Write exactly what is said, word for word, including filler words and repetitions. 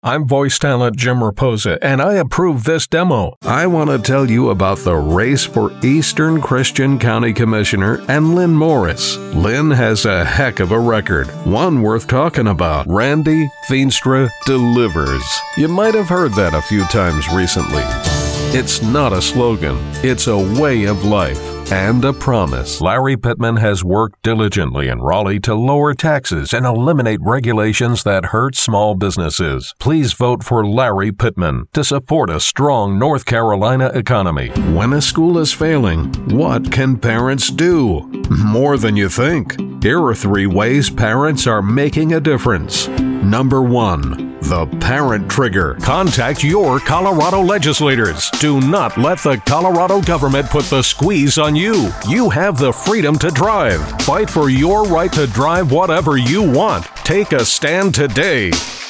I'm voice talent Jim Raposa, and I approve this demo. I want to tell you about the race for Eastern Christian County Commissioner and Lynn Morris. Lynn has a heck of a record, one worth talking about. Randy Feenstra delivers. You might have heard that a few times recently. It's not a slogan, it's a way of life. And a promise. Larry Pittman has worked diligently in Raleigh to lower taxes and eliminate regulations that hurt small businesses. Please vote for Larry Pittman to support a strong North Carolina economy. When a school is failing, what can parents do? More than you think. Here are three ways parents are making a difference. Number one. The Parent Trigger. Contact your Colorado legislators. Do not let the Colorado government put the squeeze on you. You have the freedom to drive. Fight for your right to drive whatever you want. Take a stand today.